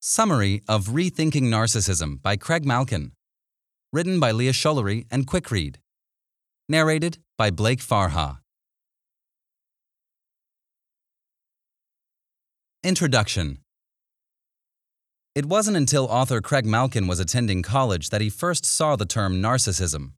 Summary of Rethinking Narcissism by Craig Malkin. Written by Leah Schullery and Quickread. Narrated by Blake Farha. Introduction. It wasn't until author Craig Malkin was attending college that he first saw the term narcissism.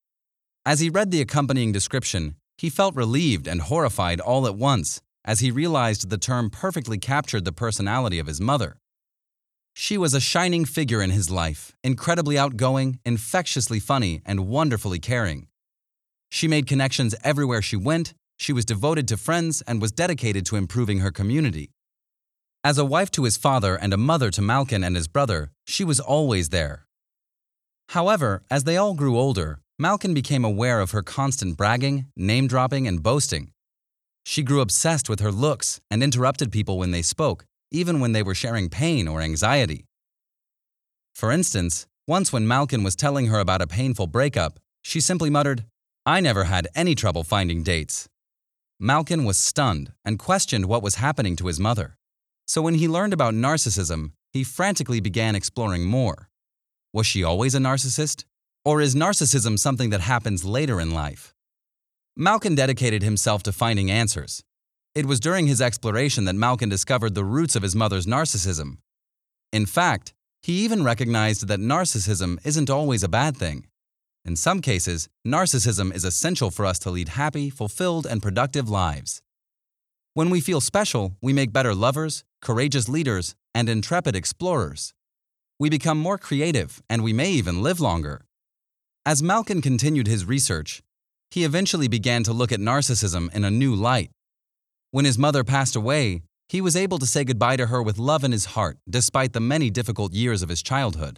As he read the accompanying description, he felt relieved and horrified all at once as he realized the term perfectly captured the personality of his mother. She was a shining figure in his life, incredibly outgoing, infectiously funny, and wonderfully caring. She made connections everywhere she went, she was devoted to friends, and was dedicated to improving her community. As a wife to his father and a mother to Malkin and his brother, she was always there. However, as they all grew older, Malkin became aware of her constant bragging, name-dropping, and boasting. She grew obsessed with her looks and interrupted people when they spoke, even when they were sharing pain or anxiety. For instance, once when Malkin was telling her about a painful breakup, she simply muttered, "I never had any trouble finding dates." Malkin was stunned and questioned what was happening to his mother. So when he learned about narcissism, he frantically began exploring more. Was she always a narcissist? Or is narcissism something that happens later in life? Malkin dedicated himself to finding answers. It was during his exploration that Malkin discovered the roots of his mother's narcissism. In fact, he even recognized that narcissism isn't always a bad thing. In some cases, narcissism is essential for us to lead happy, fulfilled, and productive lives. When we feel special, we make better lovers, courageous leaders, and intrepid explorers. We become more creative, and we may even live longer. As Malkin continued his research, he eventually began to look at narcissism in a new light. When his mother passed away, he was able to say goodbye to her with love in his heart, despite the many difficult years of his childhood.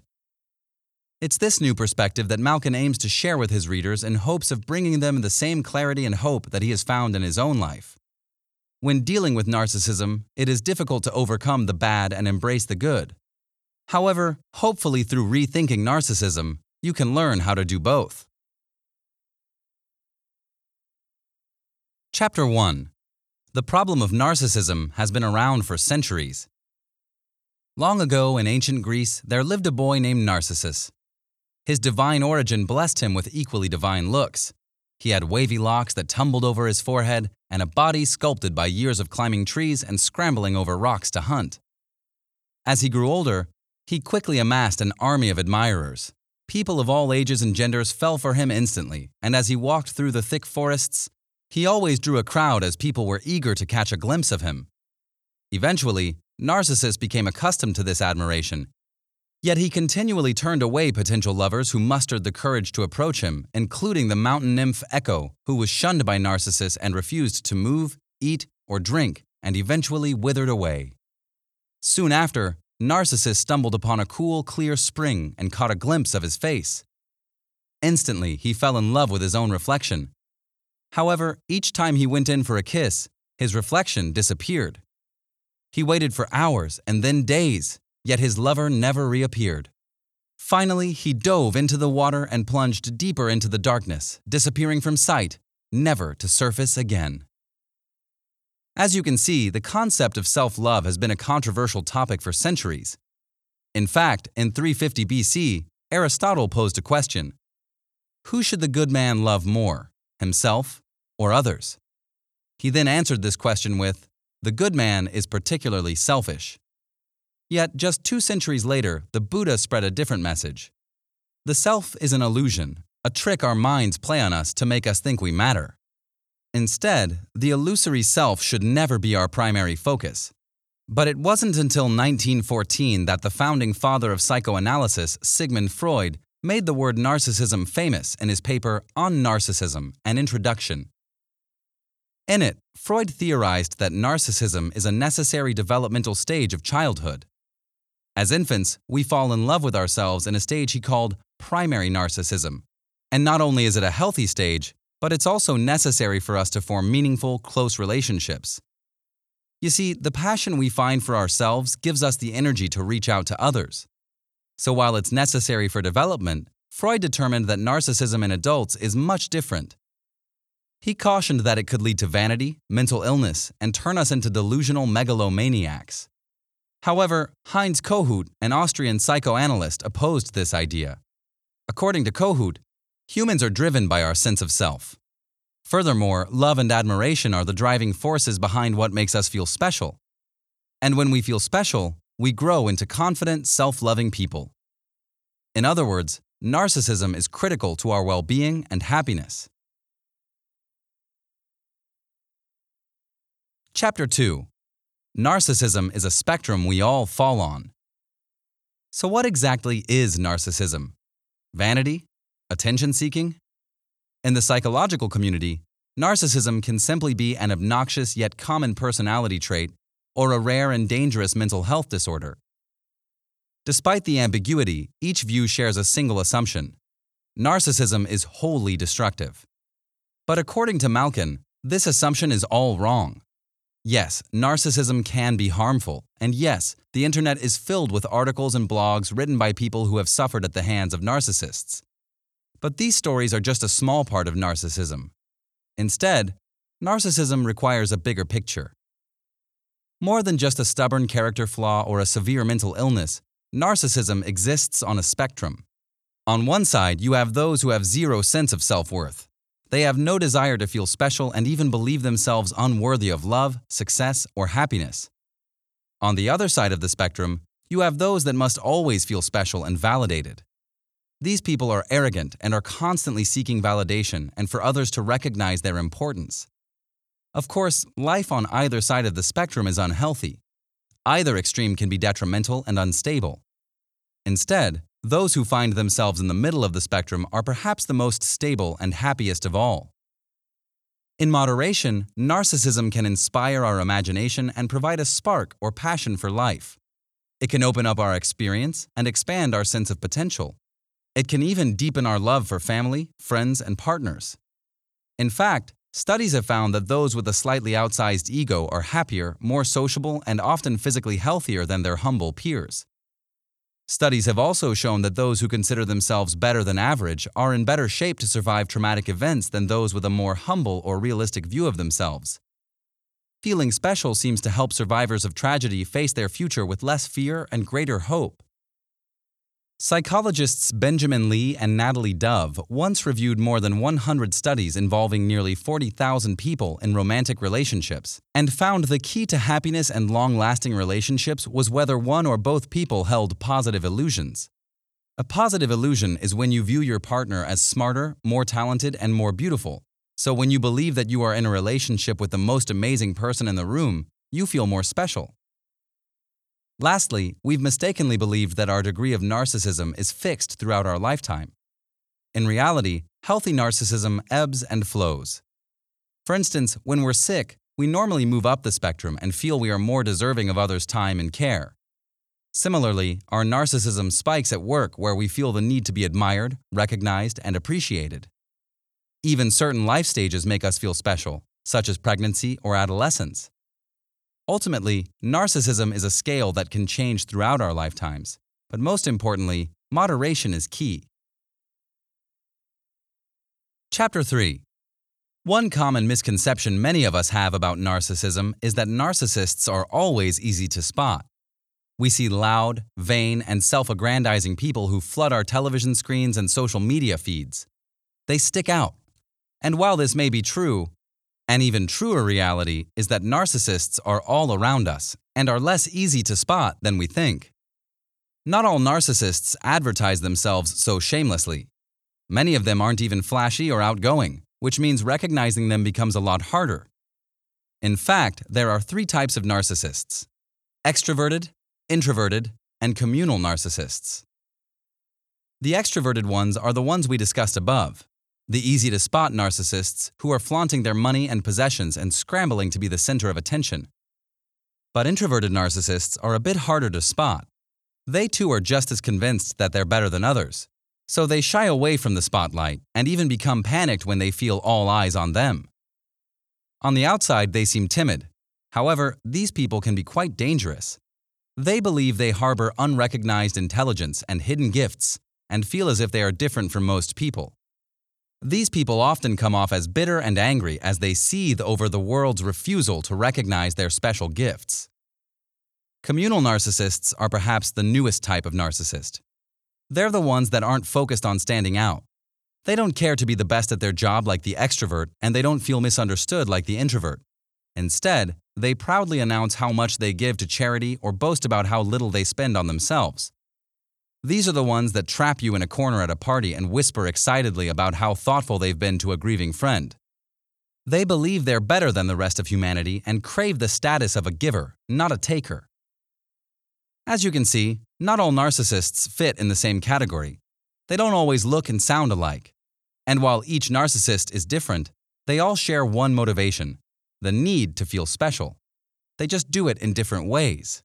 It's this new perspective that Malkin aims to share with his readers in hopes of bringing them the same clarity and hope that he has found in his own life. When dealing with narcissism, it is difficult to overcome the bad and embrace the good. However, hopefully through rethinking narcissism, you can learn how to do both. Chapter 1. The problem of narcissism has been around for centuries. Long ago in ancient Greece, there lived a boy named Narcissus. His divine origin blessed him with equally divine looks. He had wavy locks that tumbled over his forehead and a body sculpted by years of climbing trees and scrambling over rocks to hunt. As he grew older, he quickly amassed an army of admirers. People of all ages and genders fell for him instantly, and as he walked through the thick forests, he always drew a crowd as people were eager to catch a glimpse of him. Eventually, Narcissus became accustomed to this admiration. Yet he continually turned away potential lovers who mustered the courage to approach him, including the mountain nymph Echo, who was shunned by Narcissus and refused to move, eat, or drink, and eventually withered away. Soon after, Narcissus stumbled upon a cool, clear spring and caught a glimpse of his face. Instantly, he fell in love with his own reflection. However, each time he went in for a kiss, his reflection disappeared. He waited for hours and then days, yet his lover never reappeared. Finally, he dove into the water and plunged deeper into the darkness, disappearing from sight, never to surface again. As you can see, the concept of self-love has been a controversial topic for centuries. In fact, in 350 BC, Aristotle posed a question: who should the good man love more, himself or others? He then answered this question with, "The good man is particularly selfish." Yet, just 2 centuries later, the Buddha spread a different message. The self is an illusion, a trick our minds play on us to make us think we matter. Instead, the illusory self should never be our primary focus. But it wasn't until 1914 that the founding father of psychoanalysis, Sigmund Freud, made the word narcissism famous in his paper On Narcissism, An Introduction. In it, Freud theorized that narcissism is a necessary developmental stage of childhood. As infants, we fall in love with ourselves in a stage he called primary narcissism. And not only is it a healthy stage, but it's also necessary for us to form meaningful, close relationships. You see, the passion we find for ourselves gives us the energy to reach out to others. So while it's necessary for development, Freud determined that narcissism in adults is much different. He cautioned that it could lead to vanity, mental illness, and turn us into delusional megalomaniacs. However, Heinz Kohut, an Austrian psychoanalyst, opposed this idea. According to Kohut, humans are driven by our sense of self. Furthermore, love and admiration are the driving forces behind what makes us feel special. And when we feel special, we grow into confident, self-loving people. In other words, narcissism is critical to our well-being and happiness. Chapter 2. Narcissism is a spectrum we all fall on. So what exactly is narcissism? Vanity? Attention-seeking? In the psychological community, narcissism can simply be an obnoxious yet common personality trait or a rare and dangerous mental health disorder. Despite the ambiguity, each view shares a single assumption: narcissism is wholly destructive. But according to Malkin, this assumption is all wrong. Yes, narcissism can be harmful, and yes, the internet is filled with articles and blogs written by people who have suffered at the hands of narcissists. But these stories are just a small part of narcissism. Instead, narcissism requires a bigger picture. More than just a stubborn character flaw or a severe mental illness, narcissism exists on a spectrum. On one side, you have those who have zero sense of self-worth. They have no desire to feel special and even believe themselves unworthy of love, success, or happiness. On the other side of the spectrum, you have those that must always feel special and validated. These people are arrogant and are constantly seeking validation and for others to recognize their importance. Of course, life on either side of the spectrum is unhealthy. Either extreme can be detrimental and unstable. Instead, those who find themselves in the middle of the spectrum are perhaps the most stable and happiest of all. In moderation, narcissism can inspire our imagination and provide a spark or passion for life. It can open up our experience and expand our sense of potential. It can even deepen our love for family, friends, and partners. In fact, studies have found that those with a slightly outsized ego are happier, more sociable, and often physically healthier than their humble peers. Studies have also shown that those who consider themselves better than average are in better shape to survive traumatic events than those with a more humble or realistic view of themselves. Feeling special seems to help survivors of tragedy face their future with less fear and greater hope. Psychologists Benjamin Lee and Natalie Dove once reviewed more than 100 studies involving nearly 40,000 people in romantic relationships and found the key to happiness and long-lasting relationships was whether one or both people held positive illusions. A positive illusion is when you view your partner as smarter, more talented, and more beautiful. So when you believe that you are in a relationship with the most amazing person in the room, you feel more special. Lastly, we've mistakenly believed that our degree of narcissism is fixed throughout our lifetime. In reality, healthy narcissism ebbs and flows. For instance, when we're sick, we normally move up the spectrum and feel we are more deserving of others' time and care. Similarly, our narcissism spikes at work where we feel the need to be admired, recognized, and appreciated. Even certain life stages make us feel special, such as pregnancy or adolescence. Ultimately, narcissism is a scale that can change throughout our lifetimes, but most importantly, moderation is key. Chapter 3. One common misconception many of us have about narcissism is that narcissists are always easy to spot. We see loud, vain, and self-aggrandizing people who flood our television screens and social media feeds. They stick out. And while this may be true, an even truer reality is that narcissists are all around us and are less easy to spot than we think. Not all narcissists advertise themselves so shamelessly. Many of them aren't even flashy or outgoing, which means recognizing them becomes a lot harder. In fact, there are 3 types of narcissists: extroverted, introverted, and communal narcissists. The extroverted ones are the ones we discussed above. The easy-to-spot narcissists who are flaunting their money and possessions and scrambling to be the center of attention. But introverted narcissists are a bit harder to spot. They too are just as convinced that they're better than others, so they shy away from the spotlight and even become panicked when they feel all eyes on them. On the outside, they seem timid. However, these people can be quite dangerous. They believe they harbor unrecognized intelligence and hidden gifts and feel as if they are different from most people. These people often come off as bitter and angry as they seethe over the world's refusal to recognize their special gifts. Communal narcissists are perhaps the newest type of narcissist. They're the ones that aren't focused on standing out. They don't care to be the best at their job like the extrovert, and they don't feel misunderstood like the introvert. Instead, they proudly announce how much they give to charity or boast about how little they spend on themselves. These are the ones that trap you in a corner at a party and whisper excitedly about how thoughtful they've been to a grieving friend. They believe they're better than the rest of humanity and crave the status of a giver, not a taker. As you can see, not all narcissists fit in the same category. They don't always look and sound alike. And while each narcissist is different, they all share one motivation: the need to feel special. They just do it in different ways.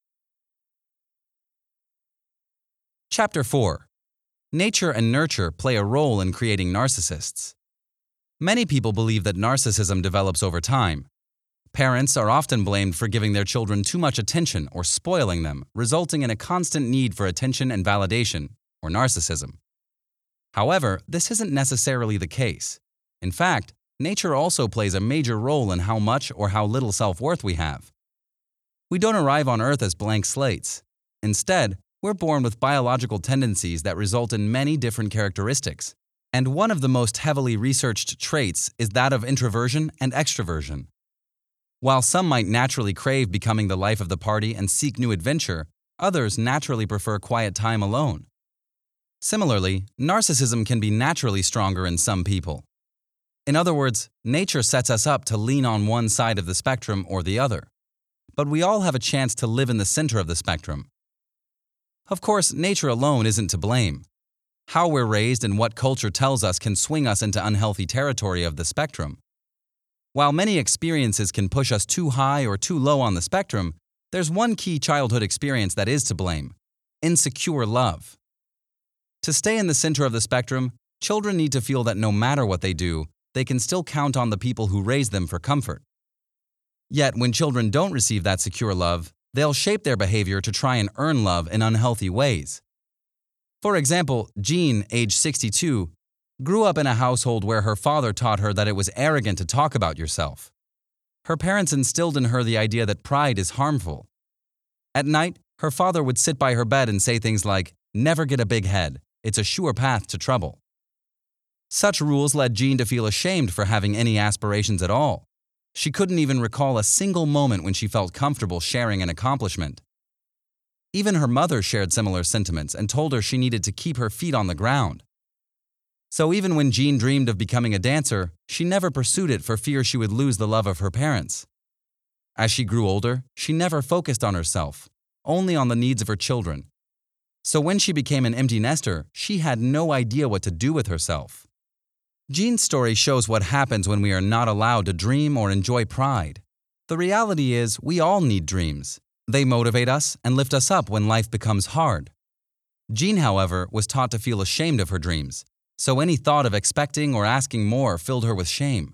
Chapter 4. Nature and nurture play a role in creating narcissists. Many people believe that narcissism develops over time. Parents are often blamed for giving their children too much attention or spoiling them, resulting in a constant need for attention and validation, or narcissism. However, this isn't necessarily the case. In fact, nature also plays a major role in how much or how little self-worth we have. We don't arrive on Earth as blank slates. Instead, we're born with biological tendencies that result in many different characteristics. And one of the most heavily researched traits is that of introversion and extroversion. While some might naturally crave becoming the life of the party and seek new adventure, others naturally prefer quiet time alone. Similarly, narcissism can be naturally stronger in some people. In other words, nature sets us up to lean on one side of the spectrum or the other. But we all have a chance to live in the center of the spectrum. Of course, nature alone isn't to blame. How we're raised and what culture tells us can swing us into unhealthy territory of the spectrum. While many experiences can push us too high or too low on the spectrum, there's one key childhood experience that is to blame: insecure love. To stay in the center of the spectrum, children need to feel that no matter what they do, they can still count on the people who raised them for comfort. Yet, when children don't receive that secure love, they'll shape their behavior to try and earn love in unhealthy ways. For example, Jean, age 62, grew up in a household where her father taught her that it was arrogant to talk about yourself. Her parents instilled in her the idea that pride is harmful. At night, her father would sit by her bed and say things like, "Never get a big head. It's a sure path to trouble." Such rules led Jean to feel ashamed for having any aspirations at all. She couldn't even recall a single moment when she felt comfortable sharing an accomplishment. Even her mother shared similar sentiments and told her she needed to keep her feet on the ground. So even when Jean dreamed of becoming a dancer, she never pursued it for fear she would lose the love of her parents. As she grew older, she never focused on herself, only on the needs of her children. So when she became an empty nester, she had no idea what to do with herself. Jean's story shows what happens when we are not allowed to dream or enjoy pride. The reality is, we all need dreams. They motivate us and lift us up when life becomes hard. Jean, however, was taught to feel ashamed of her dreams, so any thought of expecting or asking more filled her with shame.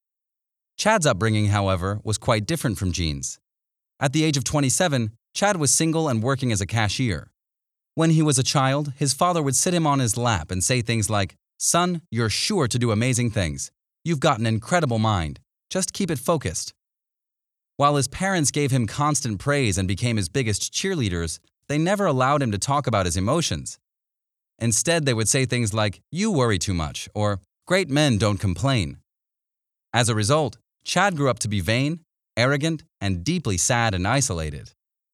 Chad's upbringing, however, was quite different from Jean's. At the age of 27, Chad was single and working as a cashier. When he was a child, his father would sit him on his lap and say things like, "Son, you're sure to do amazing things. You've got an incredible mind. Just keep it focused." While his parents gave him constant praise and became his biggest cheerleaders, they never allowed him to talk about his emotions. Instead, they would say things like, "You worry too much," or "Great men don't complain." As a result, Chad grew up to be vain, arrogant, and deeply sad and isolated.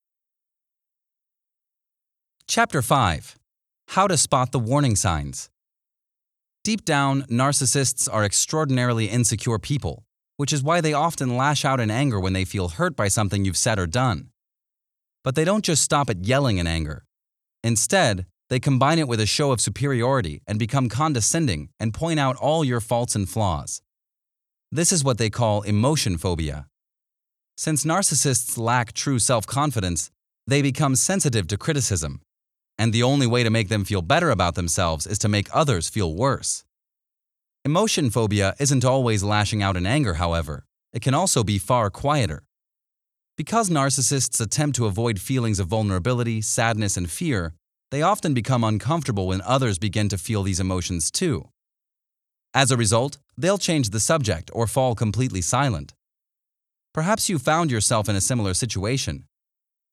Chapter 5. How to spot the warning signs. Deep down, narcissists are extraordinarily insecure people, which is why they often lash out in anger when they feel hurt by something you've said or done. But they don't just stop at yelling in anger. Instead, they combine it with a show of superiority and become condescending and point out all your faults and flaws. This is what they call emotion phobia. Since narcissists lack true self-confidence, they become sensitive to criticism. And the only way to make them feel better about themselves is to make others feel worse. Emotion phobia isn't always lashing out in anger, however. It can also be far quieter. Because narcissists attempt to avoid feelings of vulnerability, sadness, and fear, they often become uncomfortable when others begin to feel these emotions too. As a result, they'll change the subject or fall completely silent. Perhaps you found yourself in a similar situation.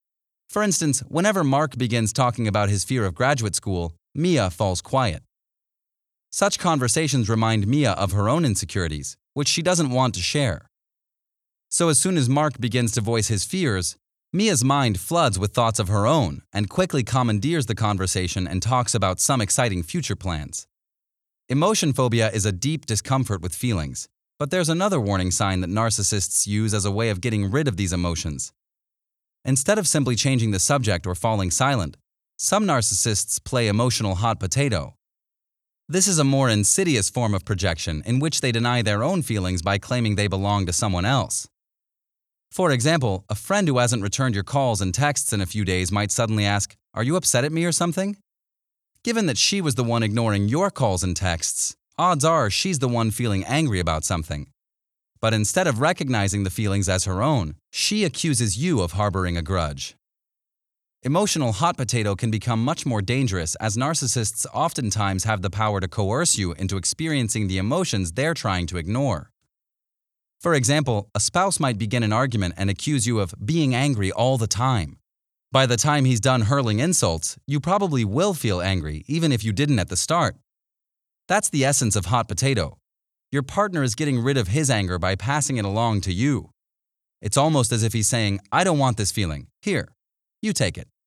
For instance, whenever Mark begins talking about his fear of graduate school, Mia falls quiet. Such conversations remind Mia of her own insecurities, which she doesn't want to share. So as soon as Mark begins to voice his fears, Mia's mind floods with thoughts of her own and quickly commandeers the conversation and talks about some exciting future plans. Emotion phobia is a deep discomfort with feelings, but there's another warning sign that narcissists use as a way of getting rid of these emotions. Instead of simply changing the subject or falling silent, some narcissists play emotional hot potato. This is a more insidious form of projection in which they deny their own feelings by claiming they belong to someone else. For example, a friend who hasn't returned your calls and texts in a few days might suddenly ask, "Are you upset at me or something?" Given that she was the one ignoring your calls and texts, odds are she's the one feeling angry about something. But instead of recognizing the feelings as her own, she accuses you of harboring a grudge. Emotional hot potato can become much more dangerous as narcissists oftentimes have the power to coerce you into experiencing the emotions they're trying to ignore. For example, a spouse might begin an argument and accuse you of being angry all the time. By the time he's done hurling insults, you probably will feel angry, even if you didn't at the start. That's the essence of hot potato. Your partner is getting rid of his anger by passing it along to you. It's almost as if he's saying, "I don't want this feeling. Here, you take it."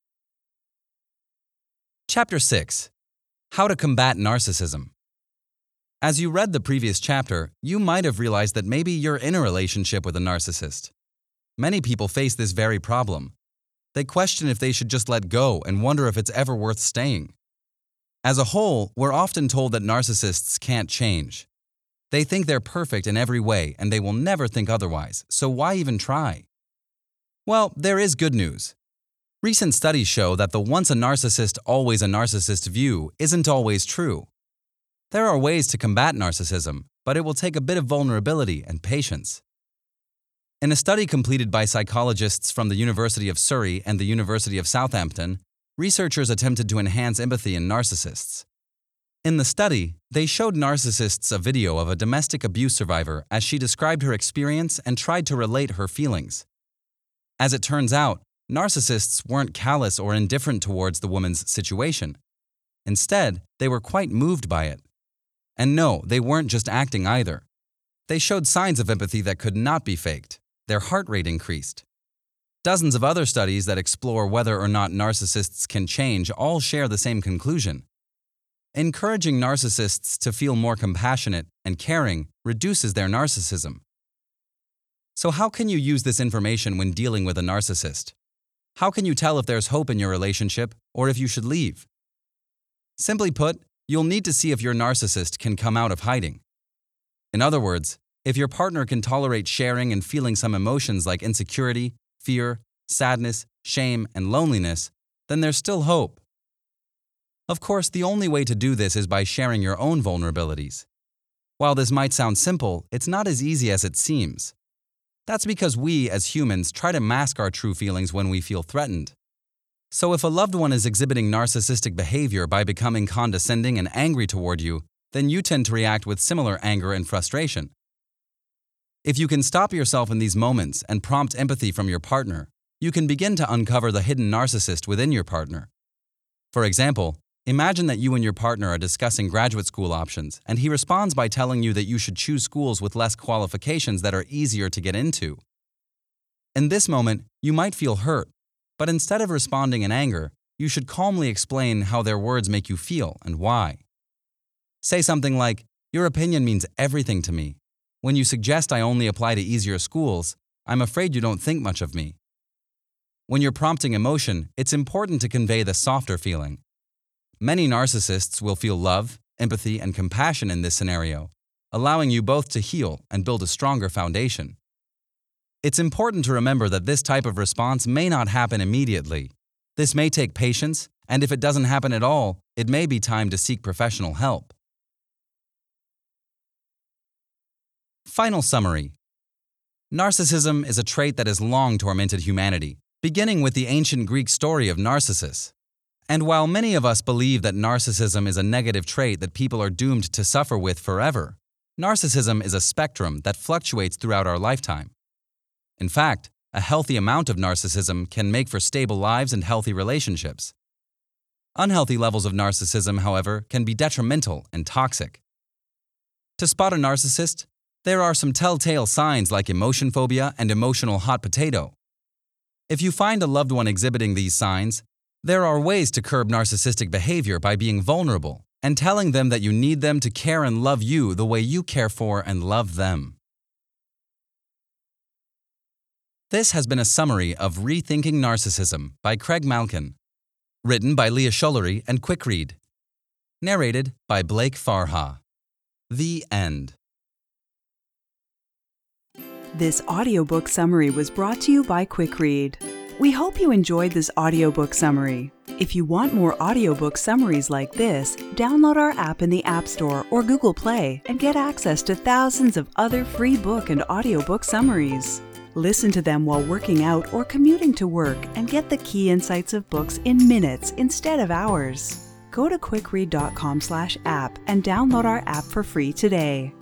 Chapter 6. How to Combat Narcissism. As you read the previous chapter, you might have realized that maybe you're in a relationship with a narcissist. Many people face this very problem. They question if they should just let go and wonder if it's ever worth staying. As a whole, we're often told that narcissists can't change. They think they're perfect in every way and they will never think otherwise, so why even try? Well, there is good news. Recent studies show that the once a narcissist, always a narcissist view isn't always true. There are ways to combat narcissism, but it will take a bit of vulnerability and patience. In a study completed by psychologists from the University of Surrey and the University of Southampton, researchers attempted to enhance empathy in narcissists. In the study, they showed narcissists a video of a domestic abuse survivor as she described her experience and tried to relate her feelings. As it turns out, narcissists weren't callous or indifferent towards the woman's situation. Instead, they were quite moved by it. And no, they weren't just acting either. They showed signs of empathy that could not be faked. Their heart rate increased. Dozens of other studies that explore whether or not narcissists can change all share the same conclusion. Encouraging narcissists to feel more compassionate and caring reduces their narcissism. So how can you use this information when dealing with a narcissist? How can you tell if there's hope in your relationship or if you should leave? Simply put, you'll need to see if your narcissist can come out of hiding. In other words, if your partner can tolerate sharing and feeling some emotions like insecurity, fear, sadness, shame, and loneliness, then there's still hope. Of course, the only way to do this is by sharing your own vulnerabilities. While this might sound simple, it's not as easy as it seems. That's because we, as humans, try to mask our true feelings when we feel threatened. So if a loved one is exhibiting narcissistic behavior by becoming condescending and angry toward you, then you tend to react with similar anger and frustration. If you can stop yourself in these moments and prompt empathy from your partner, you can begin to uncover the hidden narcissist within your partner. For example, imagine that you and your partner are discussing graduate school options, and he responds by telling you that you should choose schools with less qualifications that are easier to get into. In this moment, you might feel hurt, but instead of responding in anger, you should calmly explain how their words make you feel and why. Say something like, "Your opinion means everything to me. When you suggest I only apply to easier schools, I'm afraid you don't think much of me." When you're prompting emotion, it's important to convey the softer feeling. Many narcissists will feel love, empathy, and compassion in this scenario, allowing you both to heal and build a stronger foundation. It's important to remember that this type of response may not happen immediately. This may take patience, and if it doesn't happen at all, it may be time to seek professional help. Final summary. Narcissism is a trait that has long tormented humanity, beginning with the ancient Greek story of Narcissus. And while many of us believe that narcissism is a negative trait that people are doomed to suffer with forever, narcissism is a spectrum that fluctuates throughout our lifetime. In fact, A healthy amount of narcissism can make for stable lives and healthy relationships. Unhealthy levels of narcissism, however, can be detrimental and toxic. To spot a narcissist, there are some telltale signs like emotion phobia and emotional hot potato. If you find a loved one exhibiting these signs, there are ways to curb narcissistic behavior by being vulnerable and telling them that you need them to care and love you the way you care for and love them. This has been a summary of Rethinking Narcissism by Craig Malkin, written by Leah Schullery and QuickRead, narrated by Blake Farha. The end. This audiobook summary was brought to you by QuickRead. We hope you enjoyed this audiobook summary. If you want more audiobook summaries like this, download our app in the App Store or Google Play and get access to thousands of other free book and audiobook summaries. Listen to them while working out or commuting to work and get the key insights of books in minutes instead of hours. Go to quickread.com/app and download our app for free today.